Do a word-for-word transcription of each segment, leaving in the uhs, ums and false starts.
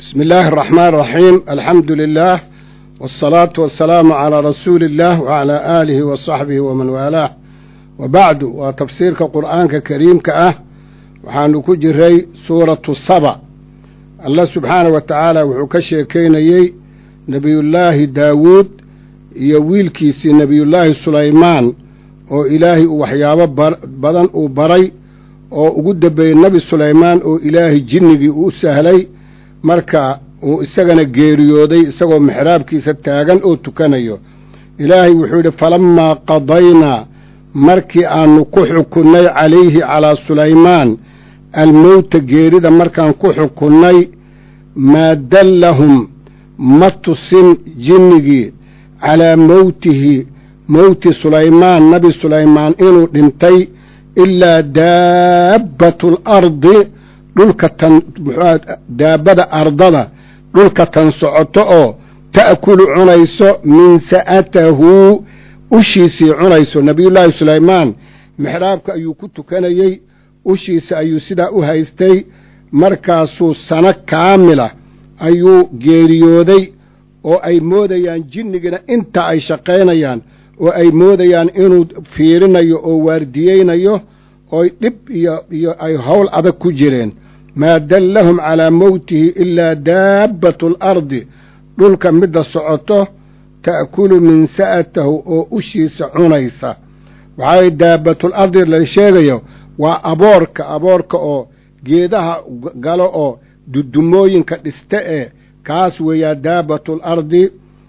بسم الله الرحمن الرحيم. الحمد لله والصلاة والسلام على رسول الله وعلى آله وصحبه ومن والاه وبعد. وتفسير القرآن الكريم كأه وحانو كجري سورة الصبا. الله سبحانه وتعالى وحكشي كينيي نبي الله داود يويل كيسي نبي الله سليمان oo ilaahay uu waxyaabo badan uu baray oo ugu dambeeyay nabi Suleymaan oo ilaahay jinnigii uu sahlay marka uu isagana geeriyooday isagoo mixraabkiisa taagan oo tukanayo. ilaahay wuxuu yidhi falammaa qadaynaa markii aanu ku xukunnay calayhi calaa Suleymaan almowta geerida markaan ku xukunnay maa dallahum ma tusin jinnigii calaa mowtihi mowti Suleymaan nabi Suleymaan inuu dhintay ilaa daabbatul ardi dhulka tan daabada ardada dhulka tan socoto oo ta'kulu cunayso min sa'atahu ushiisii cunayso. nabiyullaahi Suleymaan mixraabka ayuu ku tukanayey, ushiisa ayuu sidaa u haystay, markaasuu sano kaamila ayuu geeriyooday oo ay moodayaan jinnigina inta ay shaqaynayaan oo ay moodayaan inuu fiirinayo oo waardiyeynayo ooy dhib iyo iyo ay howl adag ku jireen. maa dallahum calaa mowtihi ilaa daabbatul ardi dhulka midda socoto ta'kulu min sa'atahu oo ushiisa cunaysa. waxaa daabbatul ardi la sheegayo waa aboorka aboorka oo geedaha galo oo dudumooyinka dhiste ee kaas weeyaa daabbatul ardi.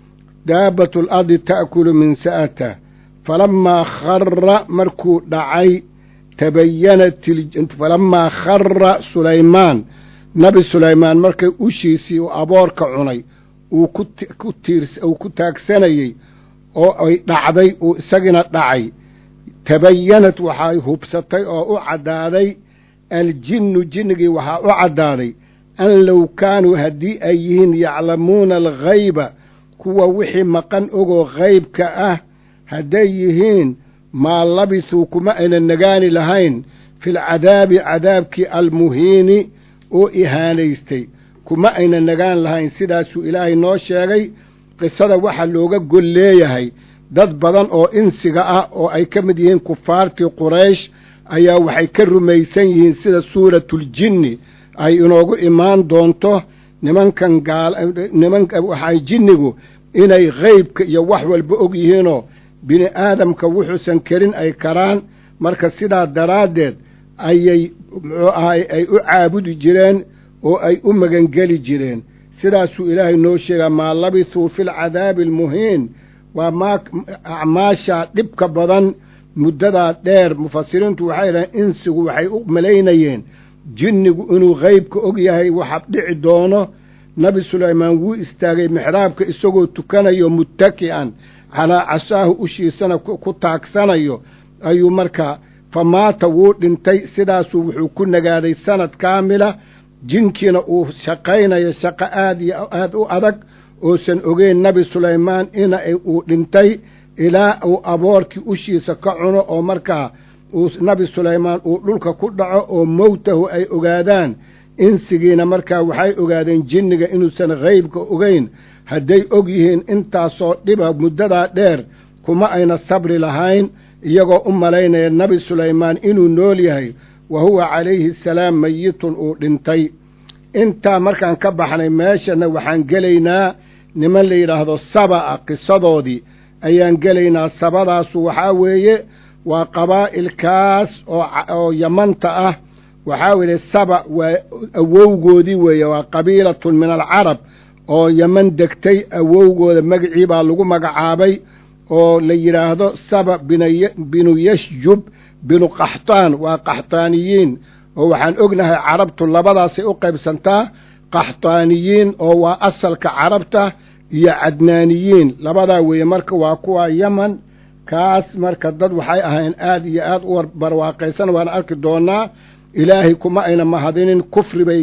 دابة الأرض تأكل من سأته فلما خر مركو دعي تبينت الج... فلما خر سليمان نبي سليمان مركو أشيسي وأبارك عني وكت كتيرس أو كتاكسني أو دعدي وسجنت دعي تبينت وحاي هبستي أو أعدادي الجن جنجي وحا أعدادي أن لو كانوا هدي أيهن يعلمون الغيبة kuwa wixii maqan ogoo qaybka ah hadday yihiin maa labisuu kuma aynan nagaani lahayn filcadaabi cadaabkii almuhiini oo ihaanaystay kuma aynan nagaan lahayn. sidaasuu ilaahay noo sheegay. qisada waxaa looga gol leeyahay dad badan oo insiga ah oo ay ka mid yihiin kufaartii quraysh ayaa waxay ka rumaysan yihiin sida suuratuljinni ay inoogu imaan doonto nimankan gaal nimanka waxay jinnigu inay qaybka iyo wax walba og yihiinoo bini aadamka wuxuusan karin ay karaan. marka sidaa daraaddeed ayay muxuu ahay ay u caabudi jireen oo ay u magangeli jireen. sidaasuu ilaahay noo sheegaa maa labisuu filcadaabi almuhiin waa maa acmaasha dhibka badan muddadaa dheer. mufasiriintu waxay dhahen insigu waxay u malaynayeen jinnigu inuu qaybka og yahay waxa dhici doono. nabi Suleymaan wuu istaagay mixraabka isagoo tukanayo muttaki'an calaa casaahu ushiisana ku taagsanayo ayuu markaa famaata wuu dhintay. sidaasuu wuxuu ku nagaaday sanad kaamila. jinkiina uu shaqaynayo shaqo aad iyo aad u adag oosan ogeyn nabi Suleymaan ina uu dhintay ilaa uu aboorkii ushiisa ka cuno oo markaa uu nabi Suleymaan uu dhulka ku dhaco oo mowtahu ay ogaadaan. insigiina markaa waxay ogaadeen jinniga inuusan qaybka ogeyn. hadday og yihiin intaasoo dhiba muddadaa dheer kuma ayna sabri lahayn iyagoo u malaynaya nabi Suleymaan inuu nool yahay wa huwa calayhi salaam mayitun uu dhintay. intaa markaan ka baxnay meeshana waxaan gelaynaa niman la yidhaahdo saba'a qisadoodii ayaan gelaynaa. sabadaasu waxaa weeye waa qabaa'ilkaas oo yamanta ah. waxaa weeye saba waa awowgoodii weeye waa qabiilatun min alcarab oo yaman degtay. awowgooda magacii baa lagu magacaabay oo la yidhaahdo saba binu yashjub binu qaxtaan. waa qaxtaaniyiin oo waxaan ognahay carabtu labadaasay u qaybsantaa, qaxtaaniyiin oo waa asalka carabta iyo cadnaaniyiin labadaa weeye. marka waa kuwa yaman kaas marka dad waxay ahayn aad iyo aad u barwaaqaysan waan arki doonaa. ilaahay kuma ayna mahadinin kufri bay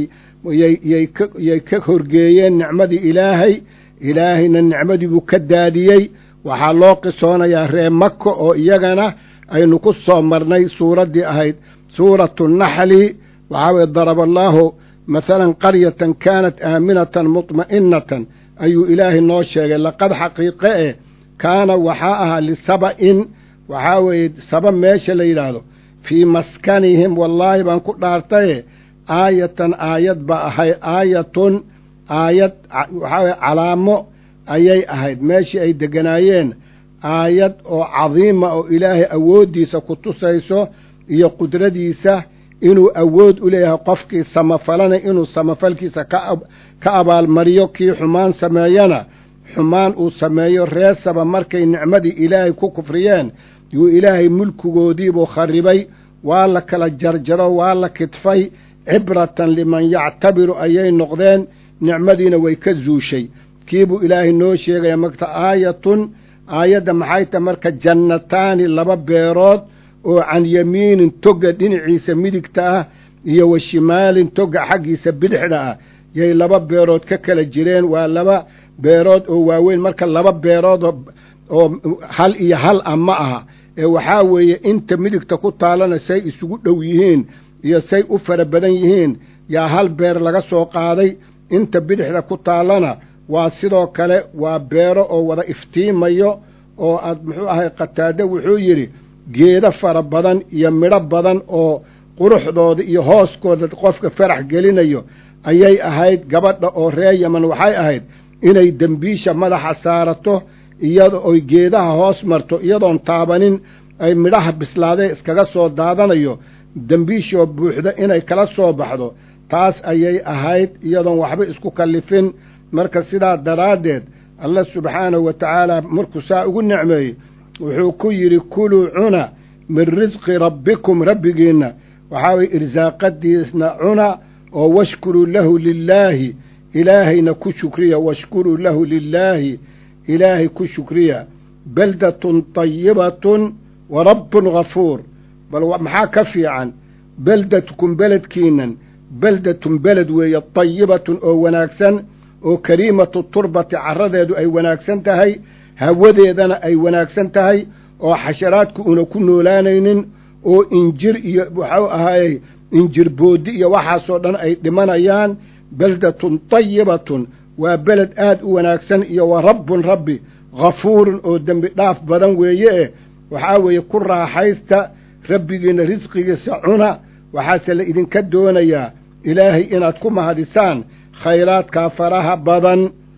yay ka horgeeyeen nicmadii ilaahay. ilaahayna nicmadii buu ka daadiyey. waxaa loo qisoonayaa reer maka oo iyagana aynu ku soo marnay suuraddii ahayd suuratu naxli. waxaa weye daraba allaahu مثلا قرية كانت آمنة مطمئنة أي إله نوشيغ لقد حقيقة كان وحاءها لسبأ وحاوي سبأ ماشي ليلادو في مسكنهم والله بانكو دارتي آية آية بأهي آية آية وحاوي علامة أيي أهيد ماشي أي دقنايين آية أو عظيمة أو إلهي أوديسا كتوسيسو إيا قدرديسا إنو أود إليها قفكي سمفلنا إنو سمفلكيسا كأب كأبال مريوكي حمان سمايانا حمان أو سمايو ريسا مركي نعمدي إلهي كو كفريان يو إلهي ملكو قوديبو خربي والا كلا جرجرو والا كتفي عبرة لمن يعتبر أيي نقدين نعمدينا ويكزو شي كيبو إلهي نوشي يا مكتا آية آية محايتا مركا جنتان لبا بيرود وعن يمين توقع دين عيسى ميدكتا يا وشمال توقع حق يسا بدحنا يا لبا بيرود ككلا الجيرين ولبا بيرود وواوين مركا لبا بيرود هل إيا هل أماها وحاوي انت ميدكتا كتالنا سي اسوق دويهين يا سي أفر بدنيهين يا هل بير لغا سوقادي انت بدحنا كتالنا waa sidoo kale waa beero oo wada iftiimayo oo aad muxuu ahay qataada wuxuu yiri geeda fara badan iyo midho badan oo quruxdooda iyo hooskooda qofka farax gelinayo ayay ahayd gabadha oo reer Yaman waxay ahayd inay dambiisha madaxa saarato iyadoo ay geedaha hoos marto iyadoon taabanin ay midhaha bislaaday iskaga soo daadanayo dambiisho buuxda inay kala soo baxdo taas ayay ahayd iyadoon waxba isku kallifin marka sidaa daraadeed Allah subhanahu wa ta'ala markuu saa ugu nicmeeyay wuxuu ku yiri kulu cuna min rizqi rabbikum rabbigiina waxa way irsaaqadiisna cuna oo washkuru lahu lillahi ilaahina ku shukriya washkuru lahu lillahi ilaahi ku shukriya baldatun tayyibatun wa rabbun ghafuur bal maxaa ka fiican baldatukum baladkiinan baldatun balad weeye tayyibatun oo wanaagsan oo kariimatu turbati caradeedu ay wanaagsan tahay hawadeedana ay wanaagsan tahay oo xasharaadku una ku noolaanaynin oo injir iyo waxa ahaayay injir boodi iyo waxa soo dhan ay dhimanayaan baldatun tayyibatun waa balad aad u wanaagsan iyo wa rabbun rabbi ghafuurun oo dambi dhaaf badan weeye waxa weeye ku raaxaysta rabbigiina risqigiisa cuna waxaase la idinka doonayaa ilaahay inaad ku mahadisaan khayraadka faraha badan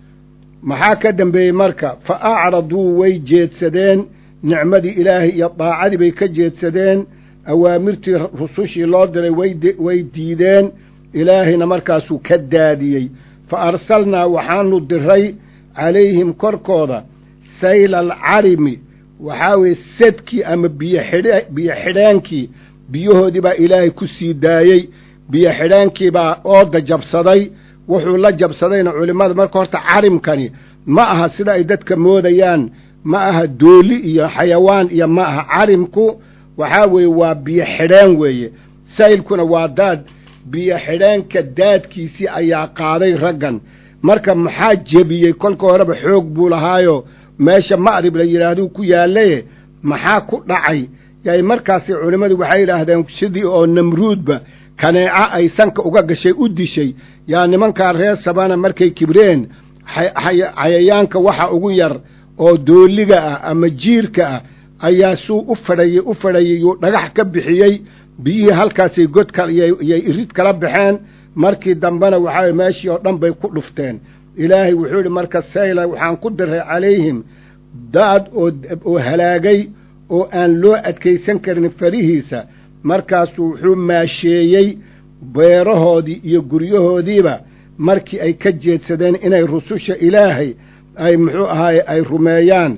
maxaa ka dambeeyay marka fa a'radu way jeedsadeen nicmadii ilaahay iyo daacadii bay ka jeedsadeen awaamirtii rusushii loo diray way diideen ilaahayna markaasuu ka daadiyey fa arsalnaa waxaanu diray calayhim korkooda saylal carimi waxaa weeye sadkii ama biyo xidhaankii biyahoodii baa ilaahay ku sii daayey biyo xidhaankii baa ooda jabsaday wuxuu la jabsadayna culimada marka horta carimkani ma aha sida ay dadka moodayaan ma aha dooli iyo xayawaan iyo ma aha carimku waxa weeye waa biyo xidhaan weeye saylkuna waa daad biyo xidhaanka daadkiisii ayaa qaaday raggan marka maxaa jebiyey kolka horeba xoog buu lahaayo meesha ma'rib la yiraahdo ku yaallay maxaa ku dhacay yaay markaasi culimadu waxay yiraahdeen sidii oo namruudba kaneeca ay sanka uga gashay u dishay yaa nimanka reer sabana markay kibreen cayayaanka waxa ugu yar oo dooliga ah ama jiirka ah ayaa suu u fadhiyay u fadhiyay dhagax ka bixiyay biyi halkaasay godka iyo irid kala baxeen markii dambana waxa meeshii oo dhan bay ku dhufteen ilaahay wuxuu yiri marka sayla waxaan ku diray calayhim daad oo halaagay oo aan loo adkeysan karin farihiisa markaasuu wuxuu maasheeyey beerahoodii iyo guryahoodiiba markii ay ka jeedsadeen inay rususha ilaahay ay muxuu ahaay ay rumeeyaan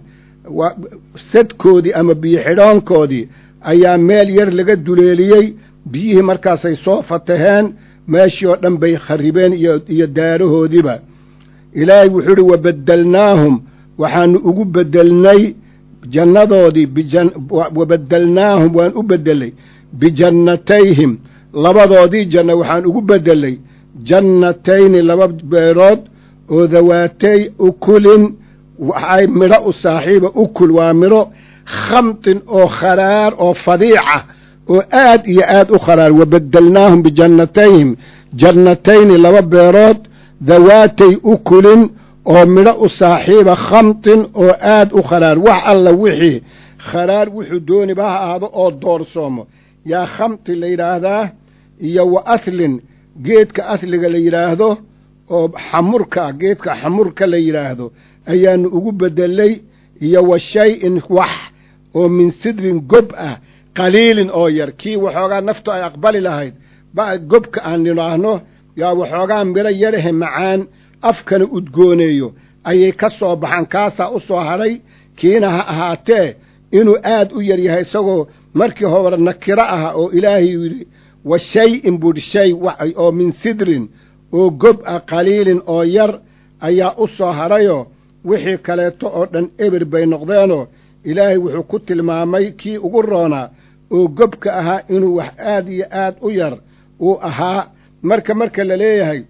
sadkoodii ama biyo xidhoonkoodii ayaa meel yar laga duleeliyey biyihii markaasay soo fataheen meeshii oo dhan bay kharibeen iyo iyo daarahoodiiba ilaahay wuxuu yidhi wabadalnaahum waxaanu ugu bedelnay jannadoodii wabadalnaahum waan u bedelay bijannatayhim labadoodii janno waxaan ugu bedelay jannatayni laba beerood oo dawaatay ukulin waxay midho u saaxiiba ukul waa midho khamtin oo kharaar oo fadiica oo aad iyo aad u kharaar wabadalnaahum bijannatayhim jannatayni laba beerood dawaatay ukulin oo midho u saaxiiba khamtin oo aad u kharaar wax alla wixii kharaar wuxuu dooniba ha ahaado oo doorsoomo yaa khamti la yidhaahdaa iyo wa ahlin geedka asliga la yidhaahdo oo xamurka geedka xamurka la yidhaahdo ayaanu ugu bedelay iyo wa shay-in wax oo min sidrin gob ah qaliilin oo yar kii waxoogaa naftu ay aqbali lahayd ba gobka aan nidhaahno yaa waxoogaa midho yarahe macaan afkana udgooneeyo ayay ka soo baxaan kaasaa u soo hadhay kiina ha ahaatee inuu aad u yar yahay isagoo markii hore nakiro aha oo ilaahay yidhi wa shay-in buudhi shay oo min sidrin oo gob ah qaliilin oo yar ayaa u soo hadhayoo wixii kaleeto oo dhan eber bay noqdeenoo ilaahay wuxuu ku tilmaamay kii ugu roonaa oo gobka ahaa inuu wax aad iyo aad u yar uu ahaa marka marka la leeyahay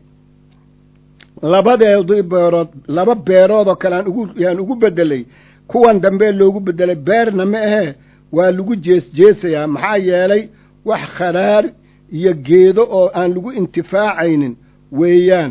labadeedii beerood laba beerood oo kale aan ugu yaan ugu bedelay kuwan dambe loogu bedelay beerna ma ahee waa lagu jees jeesayaa maxaa yeelay wax kharaar iyo geedo oo aan lagu intifaacaynin weeyaan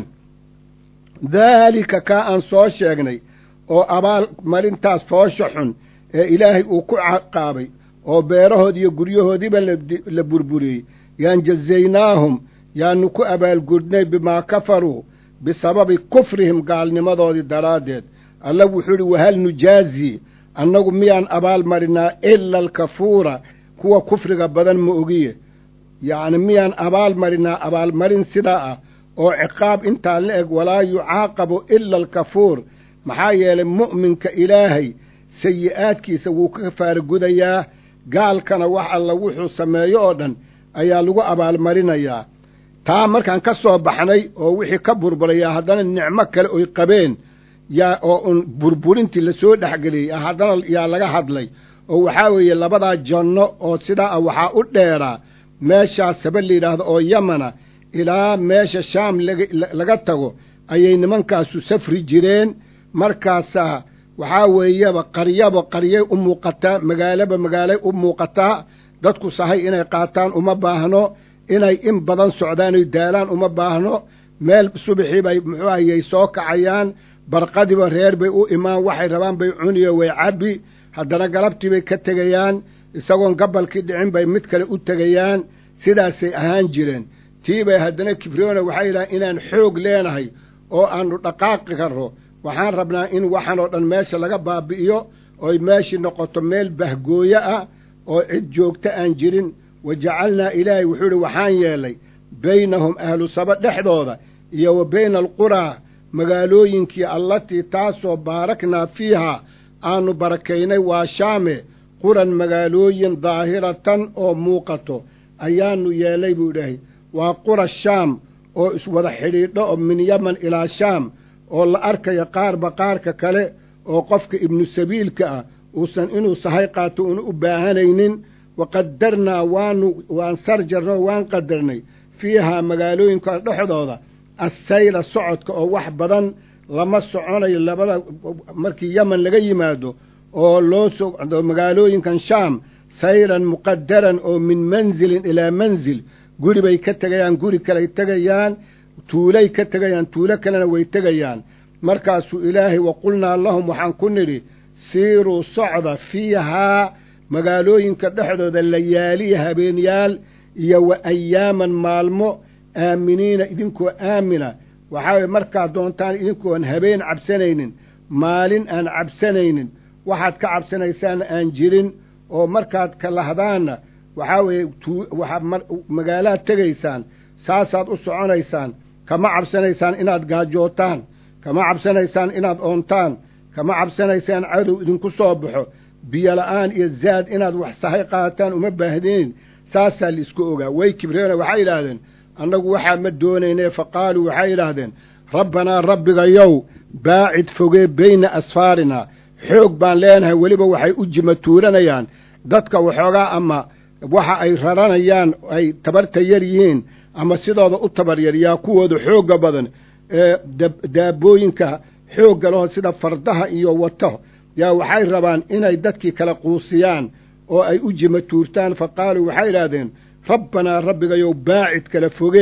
daalika kaa aan soo sheegnay oo abaal marintaas foosha xun ee ilaahay uu ku caqaabay oo beerahood iyo guryahoodiiba la burburiyey yaan jazaynaahum yaanu ku abaalgudnay bimaa kafaruu bisababi kufrihim gaalnimadoodii daraaddeed alla wuxuu idhi wahal nujaazi annagu miyaan abaal marinaa ila alkafuura kuwa kufriga badan ma ogiye yacni miyaan abaal marinaa abaalmarin sidaa ah oo ciqaab intaa la eg walaa yucaaqabu ila alkafuur maxaa yeelay mu'minka ilaahay sayi'aadkiisa wuu ka kafaaragudayaa gaalkana wax alla wuxuu sameeyo oo dhan ayaa lagu abaalmarinayaa taa markaan ka soo baxnay oo wixii ka burburayaa haddana nicmo kale oy qabeen yaa oo un burburintii lasoo dhexgeliyey haddana yaa laga hadlay oo waxaa weeye labadaa janno oo sidaa ah waxaa u dheeraa meeshaas saba la yidhaahdo oo yamana ilaa meesha shaam laga tago ayay nimankaasu safri jireen markaasaa waxaa weeyaba qaryaba qaryay u muuqataa magaalaba magaalay u muuqataa dadku sahay inay qaataan uma baahno inay in badan socdaan oy daalaan uma baahno meel subaxii bay muxuu ahayay soo kacayaan barqadiba reer bay u imaan waxay rabaan bay cuniyo way cabbi haddana galabtii bay ka tegayaan isagoon gabalkii dhicin bay mid kale u tegayaan sidaasay ahaan jireen tii bay haddana kibriyoona waxay yidhahaan inaan xoog leenahay oo aannu dhaqaaqi karro waxaan rabnaa in waxan oo dhan meesha laga baabi'iyo oy meeshii noqoto meel bahgooyo ah oo cid joogta aan jirin wa jacalnaa ilaahay wuxuu idhi waxaan yeelay baynahum ahlu saba dhexdooda iyo wa bayna alquraa magaalooyinkii allatii taasoo baaraknaa fiihaa aannu barakaynay waa shaame quran magaalooyin daahiratan oo muuqato ayaannu yeelay buu idhahay waa qura shaam oo iswada xidhiidho oo min yaman ilaa shaam oo la arkayo qaarba qaarka kale oo qofka ibnu sabiilka ah uusan inuu sahay qaato una u baahanaynin waqadarnaa waanu waan sarjarnoo waan qadarnay fiihaa magaalooyinka dhexdooda assayla socodka oo wax badan lama soconayo labada markii yaman laga yimaado oo loo socdo magaalooyinkan shaam sayran muqadaran oo min manzilin ilaa manzil guri bay ka tegayaan guri kaley tegayaan tuulay ka tegayaan tuulo kalena way tegayaan markaasuu ilaahay wa qulnaa lahum waxaan ku nidhi siiruu socda fiihaa magaalooyinka dhexdooda layaaliya habeenyaal iyo wa ayaaman maalmo aaminiina idinkoo aamina waxaa weye markaad doontaan idinkoon habeen cabsanaynin maalin aan cabsanaynin waxaad ka cabsanaysaanna aan jirin oo markaad ka lahdaanna waxaa weeye waxaad magaalaad tegaysaan saasaad u soconaysaan kama cabsanaysaan inaad gaajootaan kama cabsanaysaan inaad oontaan kama cabsanaysaan cadow idinku soo baxo biyola'aan iyo zaad inaad wax sahay qaataan uma baahdeen saasaa laisku ogaa way kibreena waxay yidhaahdeen annagu waxaa ma doonaynee fa qaaluu waxay yidhaahdeen rabbanaa rabbigayow baacid fogee bayna asfaarinaa xoog baan leenahay weliba waxay u jima tuuranayaan dadka waxoogaa ama waxa ay raranayaan ay tabarta yar yihiin ama sidooda u tabar yar yaa kuwooda xoogga badan ee daabooyinka xoogga laho sida fardaha iyo wato yaa waxay rabaan inay dadkii kala quusiyaan oo ay u jima tuurtaan fa qaaluu waxay idhaahdeen rabbanaa rabbigayow baacid kala fogee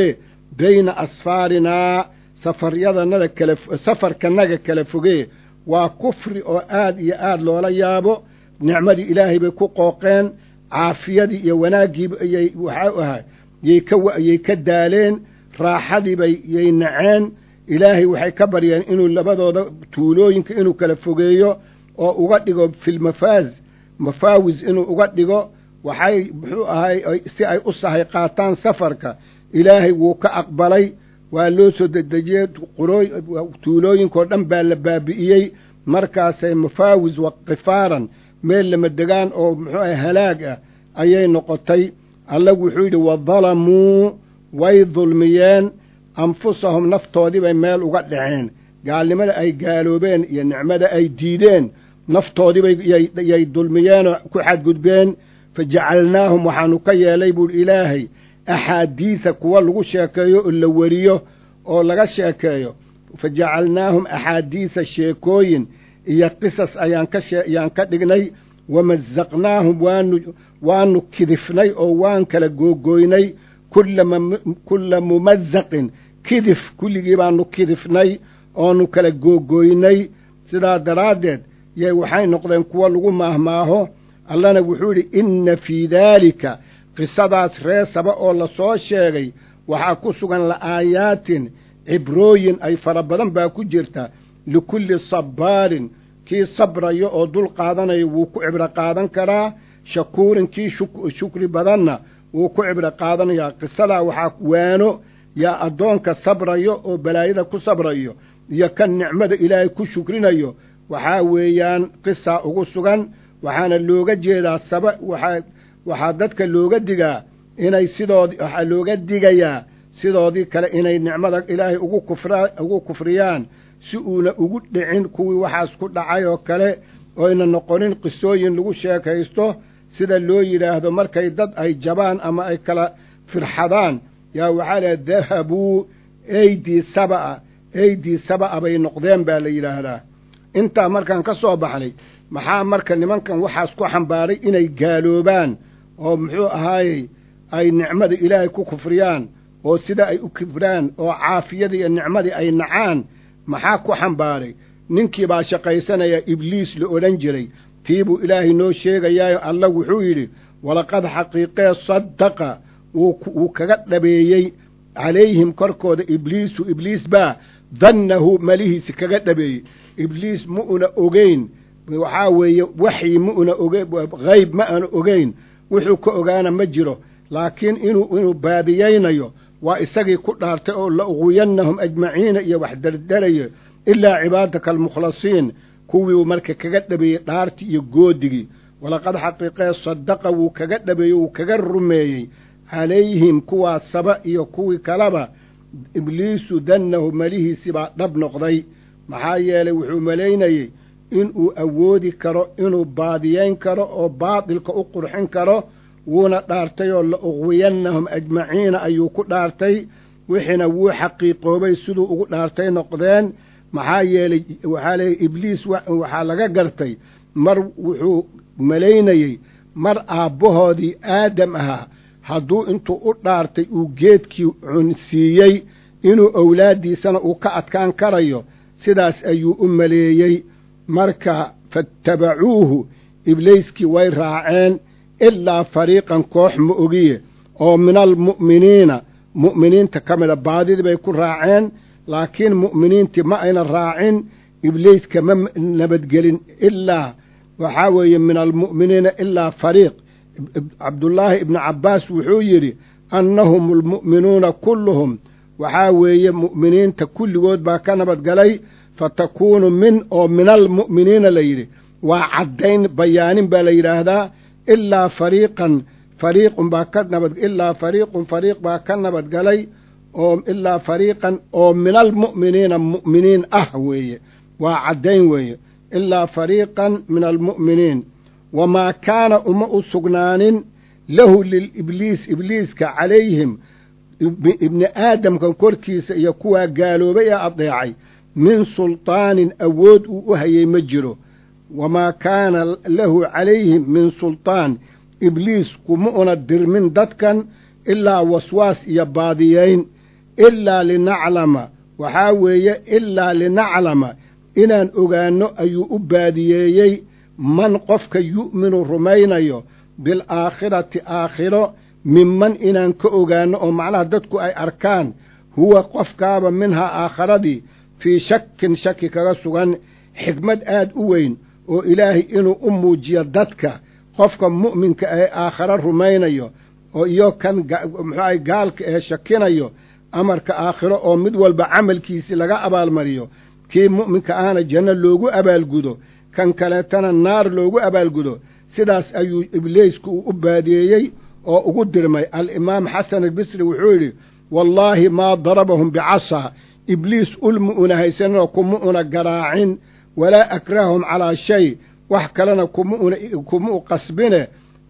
bayna asfaarinaa safaryadanada kala safarkanaga kala fogee waa kufri oo aad iyo aad loola yaabo nicmadii ilaahay bay ku qooqeen caafiyadii iyo wanaaggii ayay waxaa u ahaa yay ka yay ka daaleen raaxadii bay yay naceen ilaahay waxay ka baryeen inuu labadooda tuulooyinka inuu kala fogeeyo oo uga dhigo filmafaaz mafaawis inuu uga dhigo waxay muxuu ahay si ay u sahay qaataan safarka ilaahay wuu ka aqbalay waa loo soo dedejiyey qurooy tuulooyinkoo dhan baa la baabi'iyey markaasay mafaawis wa qifaaran meel lama degaan oo muxuu ahay halaag ah ayay noqotay alla wuxuu yidhi wadalamuu way dulmiyeen anfusahum naftoodii bay meel uga dhaceen gaalnimada ay gaaloobeen iyo nicmada ay diideen naftoodii bay yay dulmiyeenoo ku xadgudbeen fajacalnaahum waxaanu ka yeelay buuhi ilaahay axaadiisa kuwa lagu sheekeeyo oo la weriyo oo laga sheekeeyo fajacalnaahum axaadiisa sheekooyin iyo qisas ayaan ka shee ayaan ka dhignay wamazaqnaahum waanu waanu kidifnay oo waan kala googoynay kullama kulla mumazaqin kidif kulligii baanu kidifnay oonu kala googoynay sidaa daraaddeed yay waxay noqdeen kuwa lagu maahmaaho allana wuxuu yidhi inna fii daalika qisadaas reesaba oo la soo sheegay waxaa ku sugan la'aayaatin cibrooyin ay fara badan baa ku jirta likulli sabbaarin kii sabrayo oo dul qaadanayo wuu ku cibro qaadan karaa shakuurin kii shukri badanna wuu ku cibro qaadanayaa qisadaa waxaa waano yaa addoonka sabrayo oo balaayada ku sabrayo iyo kan nicmada ilaahay ku shukrinayo waxaa weeyaan qisaa ugu sugan waxaana looga jeedaa saba waxaa waxaa dadka looga digaa inay sidoodii waxaa looga digayaa sidoodii kale inay nicmada ilaahay ugu kufra ugu kufriyaan si uuna ugu dhicin kuwii waxaas ku dhacay oo kale oyna noqonin qisooyin lagu sheekaysto sida loo yidhaahdo markay dad ay jabaan ama ay kala firxadaan yaa waxaa laha dahabuu aydii saba'a aydii saba'a bay noqdeen baa la yidhaahdaa intaa markaan ka soo baxnay maxaa marka nimankan waxaas ku xambaaray inay gaaloobaan oo muxuu ahaayey ay nicmada ilaahay ku kufriyaan oo sida ay u kifraan oo caafiyadii iyo nicmadii ay nacaan maxaa ku xambaaray ninkii baa shaqaysanaya ibliis la odhan jiray tii buu ilaahay noo sheegayaayo alla wuxuu yidhi walaqad xaqiiqee sadaqa wuu kaga dhabeeyey calayhim korkooda ibliisu ibliis baa dannahu malihiisi kaga dhabeeyey ibliis ma una ogeyn waxaa weeye waxyi ma una oge hayb ma aanu ogeyn wuxuu ka ogaana ma jiro laakiin inuu inuu baadiyaynayo waa isagii ku dhaartay oo la uqwiyannahum ajmaciina iyo wax dardarayo ilaa cibaadaka almukhlasiin kuwii marka kaga dhabeeyey dhaartii iyo goodigii walaqad xaqiiqee sadaqa wuu kaga dhabeeyey wuu kaga rumeeyey calayhim kuwaa saba iyo kuwii kaleba ibliisu dannahu malihiisi baa dhab noqday maxaa yeelay wuxuu malaynayey inuu awoodi karo inuu baadiyayn karo oo baatilka u qurxin karo wuuna dhaartay oo la uqwiyannahum ajmaciina ayuu ku dhaartay wixiina wuu xaqiiqoobay siduu ugu dhaartay noqdeen maxaa yeelay waxaa leeyay ibliis waxaa laga gartay mar wuxuu malaynayey mar aabbahoodii aadam ahaa hadduu intuu u dhaartay uu geedkii cunsiiyey inuu owlaaddiisana uu ka adkaan karayo sidaas ayuu u maleeyey marka fattabacuuhu ibliiskii way raaceen ilaa fariiqan koox ma ogiye oo min almu'miniina mu'miniinta ka mida baadidii bay ku raaceen laakiin mu'miniintii ma ayna raacin ibliiska ma nabadgelin ilaa waxaa weeye min almu'miniina ilaa fariiq cabdullaahi ibnu cabbaas wuxuu yidhi annahum almu'minuuna kulluhum waxaa weeye mu'miniinta kulligood baa ka nabadgalay fatakuunu min oo min almu'miniina la yidhi waa caddayn bayaanin baa la yidhaahdaa ilaa fariiqan fariiqun baa ka nabad ilaa fariiqun fariiq baa ka nabadgalay oo ilaa fariiqan oo min almu'miniina mu'miniin ah weeye waa caddayn weeye ilaa fariiqan min almu'miniin wamaa kaana uma u sugnaanin lahu lilibliis ibliiska calayhim ibni aadamkan korkiisa iyo kuwaa gaaloobay ee adeecay min sulطaanin awood uu u hayay ma jiro wamaa kaana lahu calayhim min sulطaan ibliis kuma una dirmin dadkan ilaa waswaas iyo baadiyayn ilaa linaclama waxaa weeye ilaa linaclama inaan ogaanno ayuu u baadiyeeyey man qofka yu'minu rumaynayo bilaakhirati aakhiro minman inaan ka ogaanno oo macnaha dadku ay arkaan huwa qofkaaba minhaa aakhiradii fii shakin shaki kaga sugan xikmad aad u weyn oo ilaahay inuu u muujiyo dadka qofka mu'minka ee aakhiro rumaynayo oo iyo kan muxuahay gaalka ee shakinayo amarka aakhiro oo mid walba camalkiisii laga abaalmariyo kii mu'minka ahna janno loogu abaalgudo kan kaleetana naar loogu abaalgudo sidaas ayuu ibliisku u baadiyeeyey oo ugu dirmay alimaam xasan albisri wuxuu yidhi wallaahi maa darabahum bicasaa ibliis ulma una haysaninoo kuma una garaacin walaa akrahahum calaa shay wax kalena kuma una kuma u qasbine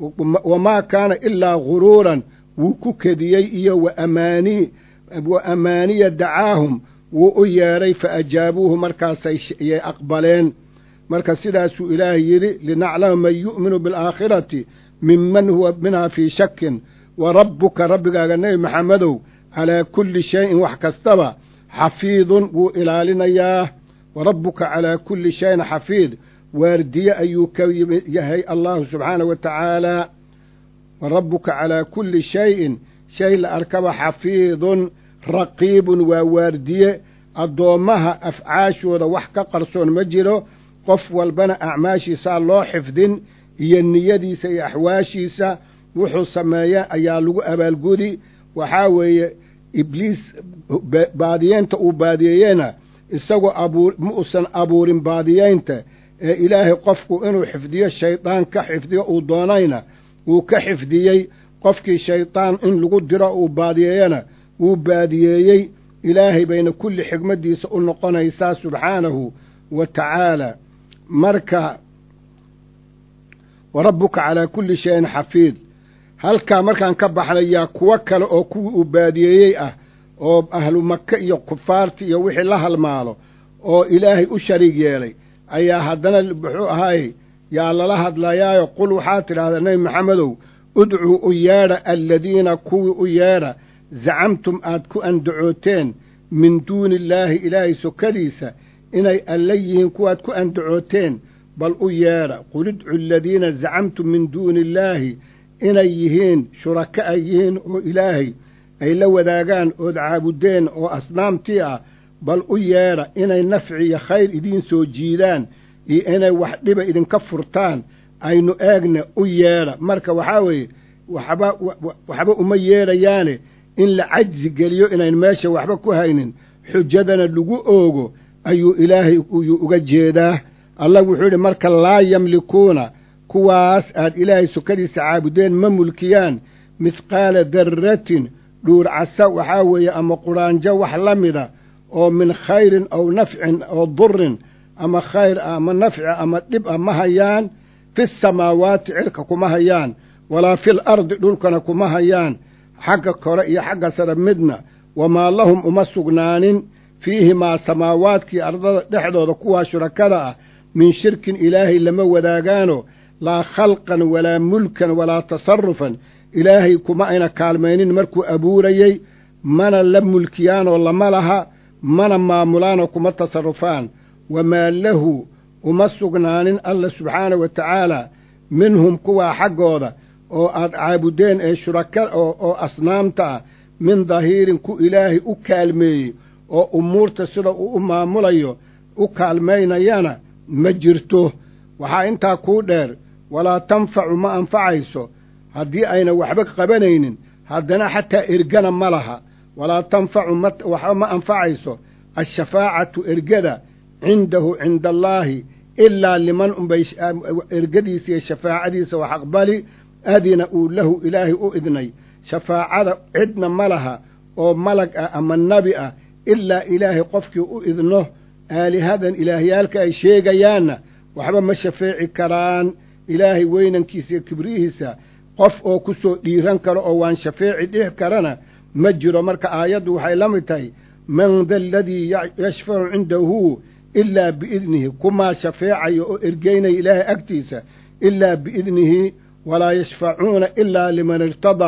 wamaa kaana ilaa guruuran wuu ku kediyey iyo waamaanii wa amaaniya dacaahum wuu u yeedhay fa ajaabuuhu markaasay yay aqbaleen marka sidaasuu ilaahay yidhi linaclama man yu'minu bilaakhirati minman huwa minhaa fii shakin wa rabbuka rabbigaaga nebi maxamedow calaa kulli shayin wax kastaba xafiidun wuu ilaalinayaa wa rabbuka calaa kulli shayin xafiid waardiye ayuu ka yahay allahu subxaanahu wa tacaalaa wa rabbuka calaa kulli shayin shay la arkaba xafiidun raqiibun waa waardiye addoommaha afcaashooda wax ka qarsoon ma jiro qof walbana acmaashiisaa loo xifdin iyo niyadiisa iyo axwaashiisa wuxuu sameeya ayaa lagu abaalgudi waxaa weeye ibliis baadiyeynta uu baadiyeeyena isagoo abuur ma usan abuurin baadiyeynta ee ilaahay qofku inuu xifdiyo shaydaan ka xifdiyo uu doonayna wuu ka xifdiyey qofkii shaydaan in lagu diro uu baadiyeeyana wuu baadiyeeyey ilaahay bayna kulli xigmaddiisa u noqonaysaa subxaanahu wa tacaala marka wa rabbuka calaa kulli shayin xafiid halkaa markaan ka baxnay yaa kuwo kale oo kuwii uu baadiyeeyey ah oo ahlu maka iyo kufaarti iyo wixii la halmaalo oo ilaahay u shariig yeelay ayaa haddana muxuu ahaayey yaa lala hadlayaayo qul waxaad tidhaahdaa nebi maxamedow udcuu u yeedha aladiina kuwii u yeedha zacamtum aad ku andacooteen min duuni illaahi ilaahay sokadiisa inay alla yihiin kuwaad ku andacooteen bal u yeedha qul idcu aladiina zacamtum min duuni illaahi inay yihiin shuraka ay yihiin oo ilaahay ay la wadaagaan ood caabudeen oo asnaamtii ah bal u yeedha inay nafci iyo khayr idiin soo jiidaan iyo inay wax dhiba idinka furtaan aynu eegna u yeedha marka waxaa weeye waxba waxba uma yeedhayaane in la cajsi geliyo inayn meesha waxba ku haynin xujadana lagu oogo ayuu ilaahay uyuu uga jeedaa allah wuxuu yidhi marka laa yamlikuuna kuwaas aad ilaahay sukadiisa caabudeen ma mulkiyaan mithqaala darratin dhuur casa waxaa weeye ama quraanjo wax la mida oo min khayrin aw nafcin oo durin ama khayr ah ama nafci ama dhib ah ma hayaan fi samaawaati cirka kuma hayaan walaa fil ardi dhulkana kuma hayaan xagga kore iyo xagga sare midna wamaa lahum uma sugnaanin fiihimaa samaawaadkii ardada dhexdooda kuwaa shurakada ah min shirkin ilaahay lama wadaagaano laa khalqan walaa mulkan walaa tasarufan ilaahay kuma ayna kaalmaynin markuu abuurayey mana la mulkiyaanoo lama laha mana maamulaanoo kuma tasarufaan wamaa lahu uma sugnaanin alla subxaanahu wa tacaala minhum kuwaa xaggooda oo aad caabudeen ee shuraka oo asnaamta ah min dahiirin ku ilaahay u kaalmeeyey oo umuurta sida uu u maamulayo u kaalmaynayana ma jirto waxaa intaa kuu dheer walaa tanfacu ma anfacayso haddii ayna waxba qabanaynin haddana xataa ergana ma laha walaa tanfacu waxba ma anfacayso ashafaacatu ergada cindahu cinda allaahi ilaa liman unbay ergadiisa iyo shafaacadiisa wax aqbali adina uu lahu ilaahay u idnay shafaacada cidna ma laha oo malag ah ama nebi ah ilaa ilaahay qofkii u idno aalihadan ilaahyaalka ay sheegayaanna waxba ma shafeeci karaan ilaahay weynankiisa iyo kibrihiisa qof oo ku soo dhiiran karo oo waan shafeeci dhihi karana ma jiro marka aayaddu waxay la mid tahay man da aladii yashfacu cindahu ilaa biidnihi kumaa shafeecayo oo ergeynaya ilaahay agtiisa ilaa biidnihi walaa yashfacuuna ilaa liman irtadaa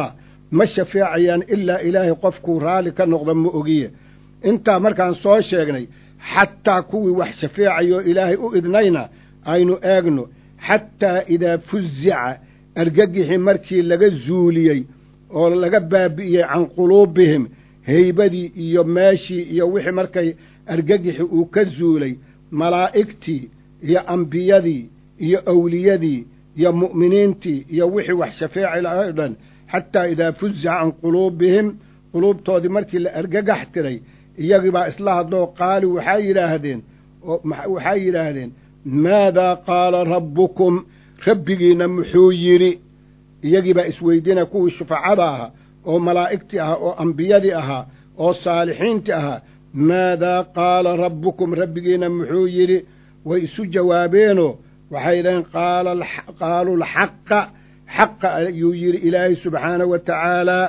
ma shafeecayaan ilaa ilaahay qofkuu raalli ka noqda ma ogiye intaa markaan soo sheegnay xataa kuwii wax shafeecayoo ilaahay u idnayna aynu eegno xataa idaa fuzica argagixi markii laga zuuliyey oo laga baabi'iyey can quluubihim haybadii iyo meeshii iyo wixii markay argagixi uu ka zuulay malaa'igtii iyo ambiyadii iyo awliyadii iyo mu'miniintii iyo wixii wax shafeeci lahaa o dhan xataa idaa fuzica can quluubihim quluubtoodii markii la argagax tiray iyagii baa isla hadloo qaali waxay yidhaahdeen waxay yidhaahdeen maadaa qaala rabbukum rabbigiina muxuu yidhi iyagii baa isweydiinaya kuwii shufacada ahaa oo malaa'igtii ahaa oo ambiyadii ahaa oo saalixiintii ahaa maadaa qaala rabbukum rabbigiina muxuu yidhi way isu jawaabeenoo waxay yidhaheen qaaluu lxaqa xaqa ayuu yidhi ilaahay subxaanahu wa tacaalaa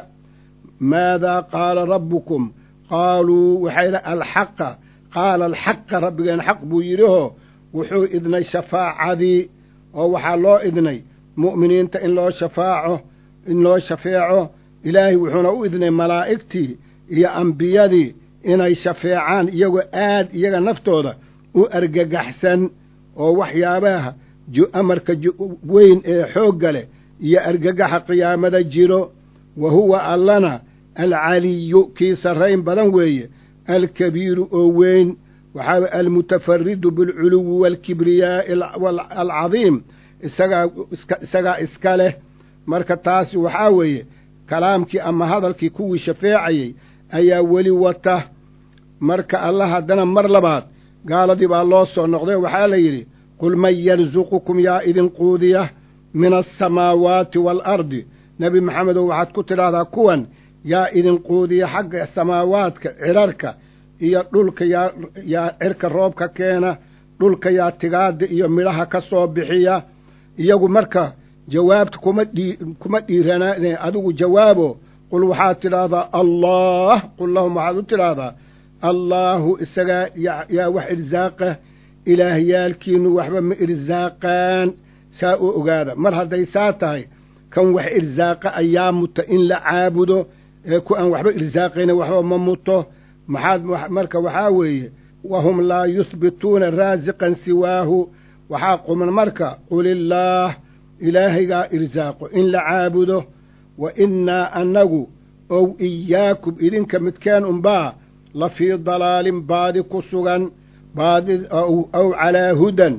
maadaa qaala rabbukum qaaluu waxay yidhahen alxaqa qaala alxaqa rabbigeena xaq buu yidhihoo wuxuu idnay shafaacadii oo waxaa loo idnay mu'miniinta in loo shafaaco in loo shafeeco ilaahay wuxuuna u idnay malaa'igtii iyo ambiyadii inay shafeecaan iyagoo aad iyaga naftooda u argagaxsan oo waxyaabaha amarka weyn ee xoogga leh iyo argagaxa qiyaamada jiro wa huwa allana alcaliyu kii sarrayn badan weeye alkabiiru oo weyn waxaa almutafaridu bilculuwi waalkibriyaa'i alcadiim isagaa isagaa iska leh marka taasi waxaa weeye kalaamkii ama hadalkii kuwii shafeecayey ayaa weli wata marka alla haddana mar labaad gaaladii baa loo soo noqday waxaa la yidhi qul man yarsuqukum yaa idin quudiya min alsamaawaati waalardi nebi maxamedow waxaad ku tidhaahdaa kuwan yaa idin quudiya xagga samaawaadka cirarka iyo dhulka yaa yaa cirka roobka keena dhulka yaa tigaada iyo midhaha ka soo bixiya iyagu marka jawaabta kuma dhii kuma dhiiranaa adigu jawaabo qul waxaad tidhaahdaa allah qul lahum waxaad u tidhaahdaa allaahu isagaa yaa wax irsaaqa ilaahyaalkiinu waxba ma irsaaqaan saa u ogaada mar hadday saa tahay kan wax irsaaqa ayaa muta in la caabudo ee ku aan waxba irsaaqayna waxba ma muto maxaad marka waxaa weeye wahum laa yuhbituuna raasiqan siwaahu waxaa quman marka qulillaah ilaahaygaa irsaaqo in la caabudo wa innaa annagu ow iyaakum idinka midkeen unbaa la fii dalaalin baadi ku sugan baadi aw calaa hudan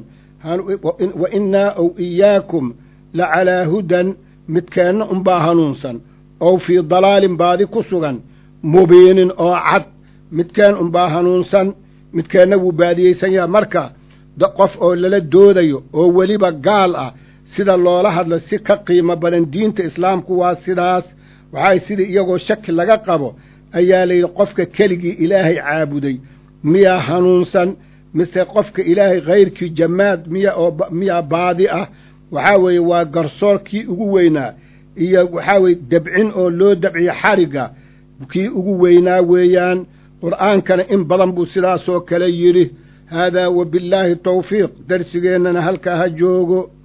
wa innaa ow iyaakum la calaa hudan midkeenna unbaa hanuunsan ow fii dalaalin baadi ku sugan mubiinin oo cad midkeen unbaa hanuunsan midkeenna wuu baadiyeysan yaha marka qof oo lala doodayo oo weliba gaal ah sida loola hadlo si ka qiimo badan diinta islaamku waa sidaas waxay sidii iyagoo shaki laga qabo ayaa layidhi qofka keligii ilaahay caabuday miyaa hanuunsan mise qofka ilaahay kayrkii jamaad miya oo miyaa baadi ah waxaa weeye waa garsoor kii ugu weynaa iyo waxaa weeye dabcin oo loo dabciyo xarigga kii ugu weynaa weeyaan qur'aankana in badan buu sidaasoo kale yidhi haadaa wabillaahi tawfiiq darsigeennana halkaa ha joogo.